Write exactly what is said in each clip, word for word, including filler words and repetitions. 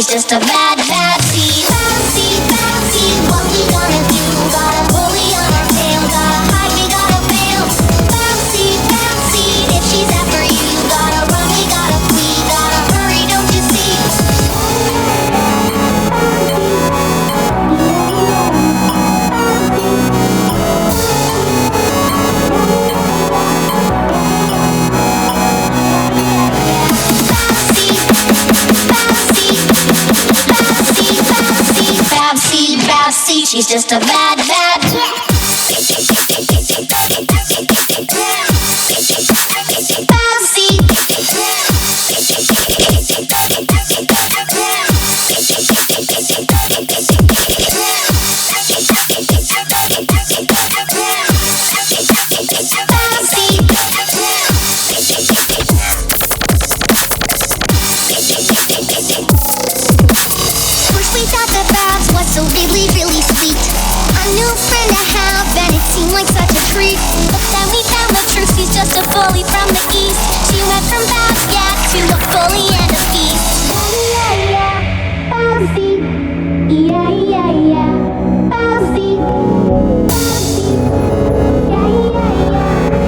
She's just a bad, bad seed. Bad seed, bad seed. What we gonna do? Got a bully on our tail. Gotta hide, we gotta bail. Bad seed, bad seed. If she's after you, you gotta run, we gotta flee. Gotta hurry, don't you see? She's just a bad, bad. Bad seed. First we thought the babs was so really, really sweet. A new friend to have, and it seemed like such a treat. But then we found the truth, she's just a bully from the east. She went from babs, yeah, to a bully and a beast. Yeah, yeah, yeah, babsy. Yeah, yeah, yeah, babsy. Babsy. Yeah, yeah, yeah.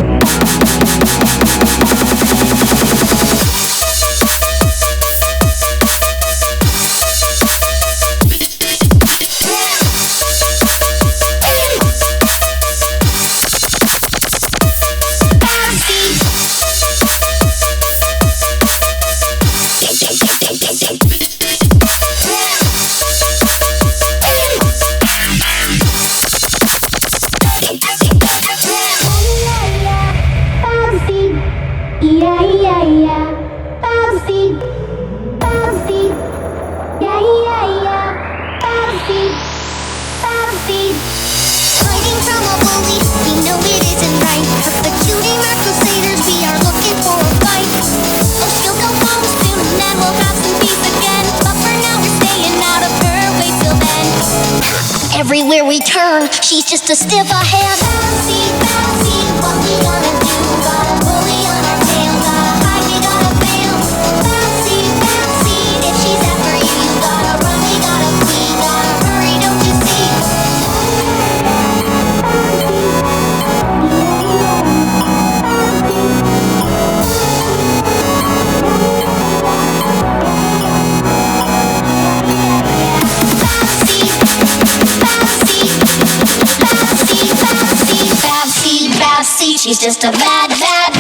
Yeah, yeah, yeah, babsy, babsy. Yeah, yeah, yeah, babsy, babsy. Hiding from a bully, we know it isn't right. Persecuting our crusaders, we are looking for a fight. Oh, she'll go home soon and then we'll have some peace again. But for now we're staying out of her way till then. Everywhere we turn, she's just a step ahead. Babsy, babsy, what we gonna do? Got a bully on our tail, gotta hide, we gotta bail. Babsy, babsy, if she's after you, you gotta run, we gotta flee. Gotta hurry, don't you see? She's just a bad, bad.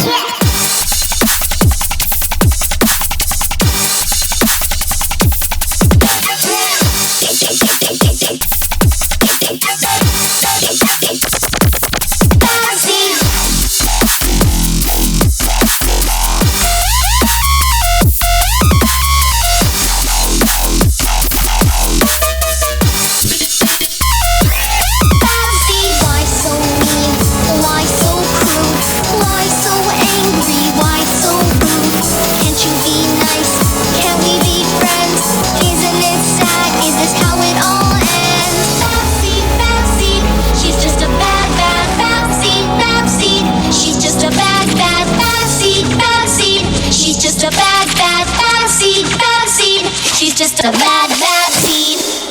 Just a bad, bad, bad seed, bad seed. She's just a bad, bad seed.